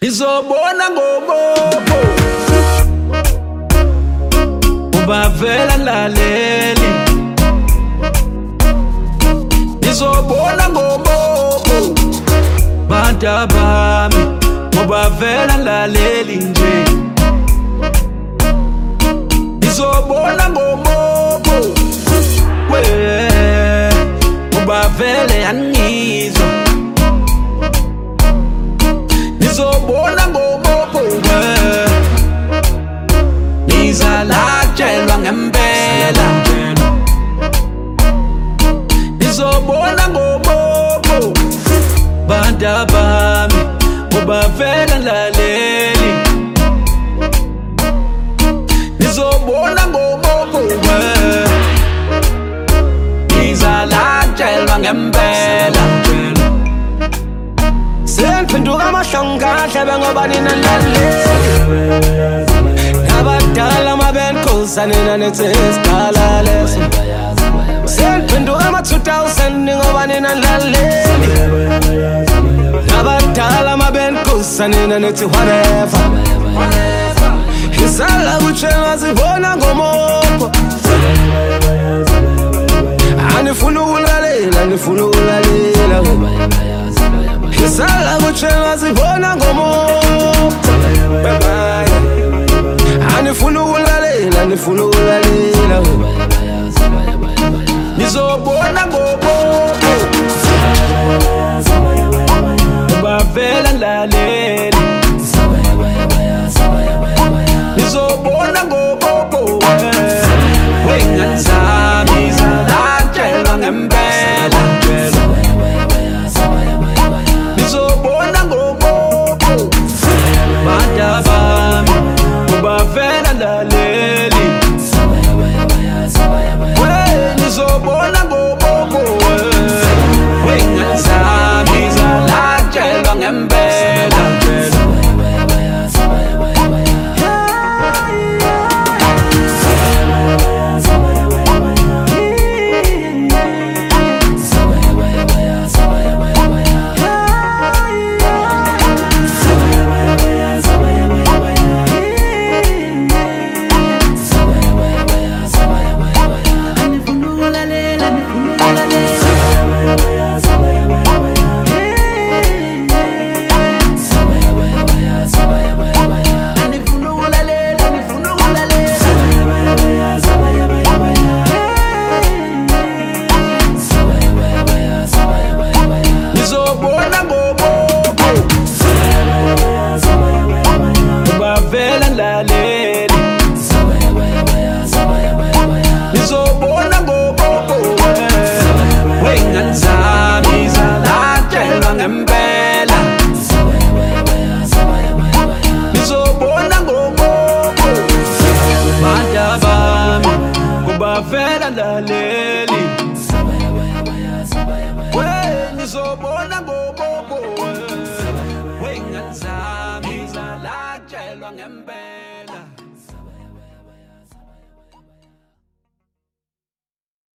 Ngizobona ngobobo ubavela laleli. Ngizobona ngobobo bantu bami ubavela laleli nje. Ngizobona ngobobo ubavele angizwa. Ngizobona ngobobo ngizalatshelwa ngempela. Ngizobona ngobobo bantu bami ubavela laleli. Ngizobona ngobobo ngizalatshelwa ngempela. Sengiphenduka amahlanga hlebe ngoba nina nilaleli. Abadala mabenkosa nina nithi isikhala leso. Sengiphenduka ama-2000 ngoba nina nilaleli. Abadala mabenkosa nina nithi whatever. Isala kutshenga sibona ngomobo. Anifuna ukulalela, anifuna ukulalela. Isala kutshenga sibona ngomobo. Anifuna ukulalela, anifuna ukulalela. Ngizobona ngobobo ubavela laleli. Ngizobona ngobobo wengane zami zalatshelwa ngempela. Ngizobona ngobobo bantu bami ubavela laleli. Ngizobona ngobobo wengane zami zalatshelwa ngempela. Ngizobona ngobobo ubavela laleli. Ngizobona ngobobo wengane zami zalatshelwa ngempela. Ngizobona ngobobo bantu bami ubavela laleli. Ngizobona ngobobo wengane zami zalatshelwa ngempela.